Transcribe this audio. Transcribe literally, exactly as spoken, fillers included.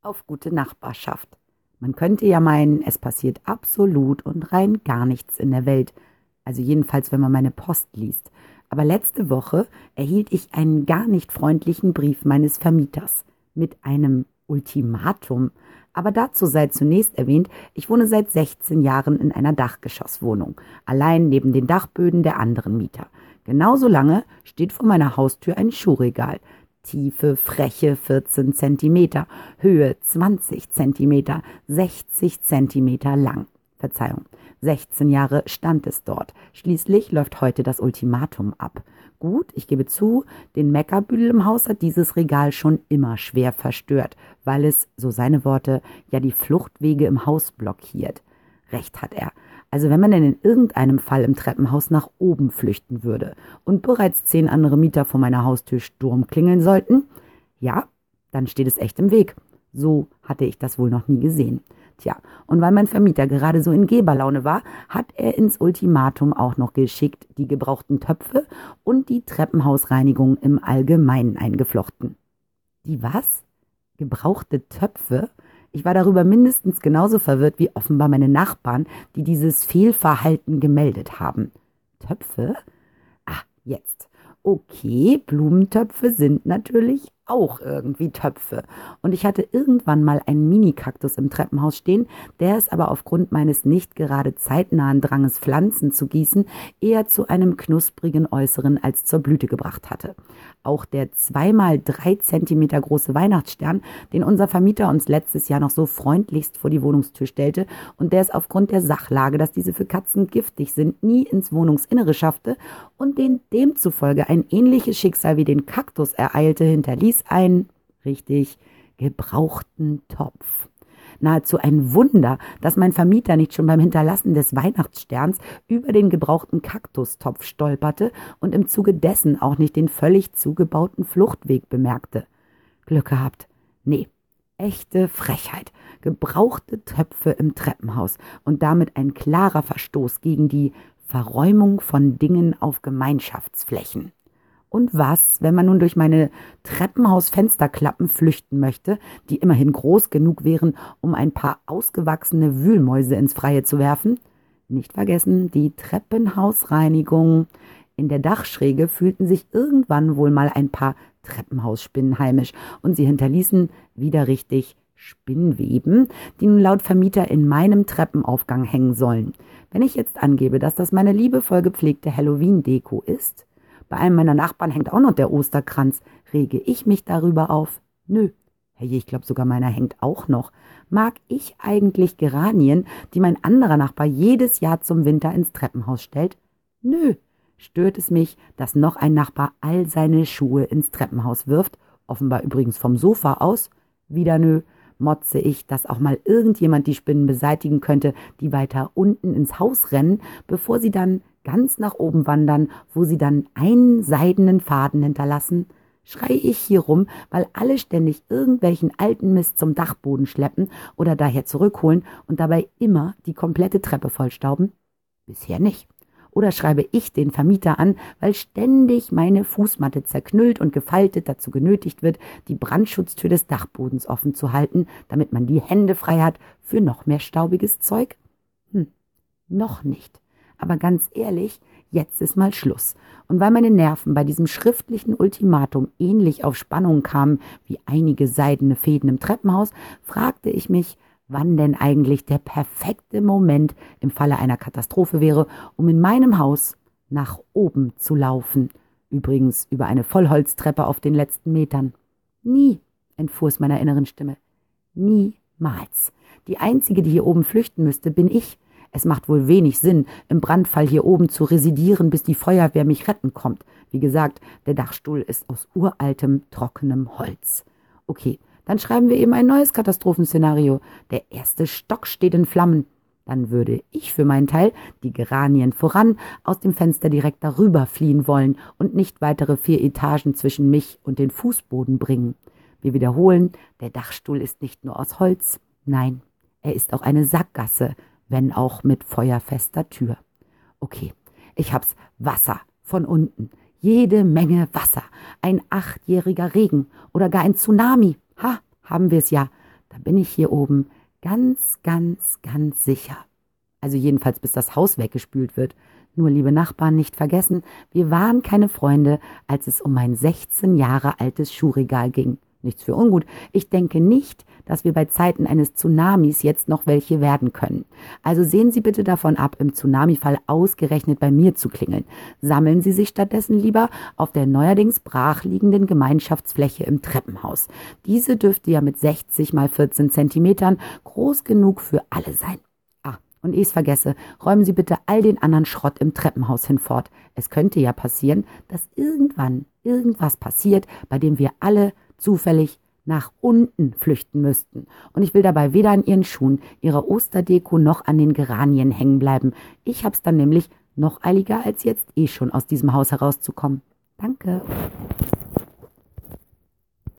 auf gute Nachbarschaft. Man könnte ja meinen, es passiert absolut und rein gar nichts in der Welt. Also jedenfalls, wenn man meine Post liest. Aber letzte Woche erhielt ich einen gar nicht freundlichen Brief meines Vermieters mit einem Ultimatum. Aber dazu sei zunächst erwähnt, ich wohne seit sechzehn Jahren in einer Dachgeschosswohnung, allein neben den Dachböden der anderen Mieter. Genauso lange steht vor meiner Haustür ein Schuhregal. Tiefe, freche vierzehn Zentimeter, Höhe zwanzig Zentimeter, sechzig Zentimeter lang. Verzeihung, sechzehn Jahre stand es dort. Schließlich läuft heute das Ultimatum ab. Gut, ich gebe zu, den Meckerbüdel im Haus hat dieses Regal schon immer schwer verstört, weil es, so seine Worte, ja die Fluchtwege im Haus blockiert. Recht hat er. Also wenn man denn in irgendeinem Fall im Treppenhaus nach oben flüchten würde und bereits zehn andere Mieter vor meiner Haustür Sturm klingeln sollten, ja, dann steht es echt im Weg. So hatte ich das wohl noch nie gesehen. Tja, und weil mein Vermieter gerade so in Geberlaune war, hat er ins Ultimatum auch noch geschickt die gebrauchten Töpfe und die Treppenhausreinigung im Allgemeinen eingeflochten. Die was? Gebrauchte Töpfe? Ich war darüber mindestens genauso verwirrt wie offenbar meine Nachbarn, die dieses Fehlverhalten gemeldet haben. Töpfe? Ah, jetzt. Okay, Blumentöpfe sind natürlich auch irgendwie Töpfe. Und ich hatte irgendwann mal einen Mini-Kaktus im Treppenhaus stehen, der es aber aufgrund meines nicht gerade zeitnahen Dranges, Pflanzen zu gießen, eher zu einem knusprigen Äußeren als zur Blüte gebracht hatte. Auch der zweimal drei Zentimeter große Weihnachtsstern, den unser Vermieter uns letztes Jahr noch so freundlichst vor die Wohnungstür stellte und der es aufgrund der Sachlage, dass diese für Katzen giftig sind, nie ins Wohnungsinnere schaffte und den demzufolge ein ähnliches Schicksal wie den Kaktus ereilte, hinterließ einen, richtig, gebrauchten Topf. Nahezu ein Wunder, dass mein Vermieter nicht schon beim Hinterlassen des Weihnachtssterns über den gebrauchten Kaktustopf stolperte und im Zuge dessen auch nicht den völlig zugebauten Fluchtweg bemerkte. Glück gehabt. Nee, echte Frechheit. Gebrauchte Töpfe im Treppenhaus und damit ein klarer Verstoß gegen die Verräumung von Dingen auf Gemeinschaftsflächen. Und was, wenn man nun durch meine Treppenhausfensterklappen flüchten möchte, die immerhin groß genug wären, um ein paar ausgewachsene Wühlmäuse ins Freie zu werfen? Nicht vergessen, die Treppenhausreinigung. In der Dachschräge fühlten sich irgendwann wohl mal ein paar Treppenhausspinnen heimisch und sie hinterließen wieder richtig Spinnweben, die nun laut Vermieter in meinem Treppenaufgang hängen sollen. Wenn ich jetzt angebe, dass das meine liebevoll gepflegte Halloween-Deko ist, bei einem meiner Nachbarn hängt auch noch der Osterkranz. Rege ich mich darüber auf? Nö. Hey, ich glaube sogar meiner hängt auch noch. Mag ich eigentlich Geranien, die mein anderer Nachbar jedes Jahr zum Winter ins Treppenhaus stellt? Nö. Stört es mich, dass noch ein Nachbar all seine Schuhe ins Treppenhaus wirft? Offenbar übrigens vom Sofa aus? Wieder nö. Motze ich, dass auch mal irgendjemand die Spinnen beseitigen könnte, die weiter unten ins Haus rennen, bevor sie dann ganz nach oben wandern, wo sie dann einen seidenen Faden hinterlassen? Schreie ich hier rum, weil alle ständig irgendwelchen alten Mist zum Dachboden schleppen oder daher zurückholen und dabei immer die komplette Treppe vollstauben? Bisher nicht. Oder schreibe ich den Vermieter an, weil ständig meine Fußmatte zerknüllt und gefaltet dazu genötigt wird, die Brandschutztür des Dachbodens offen zu halten, damit man die Hände frei hat für noch mehr staubiges Zeug? Hm, noch nicht. Aber ganz ehrlich, jetzt ist mal Schluss. Und weil meine Nerven bei diesem schriftlichen Ultimatum ähnlich auf Spannung kamen wie einige seidene Fäden im Treppenhaus, fragte ich mich, wann denn eigentlich der perfekte Moment im Falle einer Katastrophe wäre, um in meinem Haus nach oben zu laufen. Übrigens über eine Vollholztreppe auf den letzten Metern. Nie, entfuhr es meiner inneren Stimme. Niemals. Die Einzige, die hier oben flüchten müsste, bin ich. Es macht wohl wenig Sinn, im Brandfall hier oben zu residieren, bis die Feuerwehr mich retten kommt. Wie gesagt, der Dachstuhl ist aus uraltem, trockenem Holz. Okay, dann schreiben wir eben ein neues Katastrophenszenario. Der erste Stock steht in Flammen. Dann würde ich für meinen Teil, die Geranien voran, aus dem Fenster direkt darüber fliehen wollen und nicht weitere vier Etagen zwischen mich und den Fußboden bringen. Wir wiederholen, der Dachstuhl ist nicht nur aus Holz, nein, er ist auch eine Sackgasse, wenn auch mit feuerfester Tür. Okay, ich hab's. Wasser von unten. Jede Menge Wasser. Ein achtjähriger Regen oder gar ein Tsunami. Ha, haben wir es ja. Da bin ich hier oben ganz, ganz, ganz sicher. Also jedenfalls, bis das Haus weggespült wird. Nur, liebe Nachbarn, nicht vergessen, wir waren keine Freunde, als es um mein sechzehn Jahre altes Schuhregal ging. Nichts für ungut. Ich denke nicht, dass wir bei Zeiten eines Tsunamis jetzt noch welche werden können. Also sehen Sie bitte davon ab, im Tsunamifall ausgerechnet bei mir zu klingeln. Sammeln Sie sich stattdessen lieber auf der neuerdings brachliegenden Gemeinschaftsfläche im Treppenhaus. Diese dürfte ja mit sechzig mal vierzehn Zentimetern groß genug für alle sein. Ah, und ehe ich es vergesse, räumen Sie bitte all den anderen Schrott im Treppenhaus hinfort. Es könnte ja passieren, dass irgendwann irgendwas passiert, bei dem wir alle zufällig nach unten flüchten müssten. Und ich will dabei weder an Ihren Schuhen, Ihrer Osterdeko noch an den Geranien hängen bleiben. Ich hab's dann nämlich noch eiliger als jetzt eh schon aus diesem Haus herauszukommen. Danke.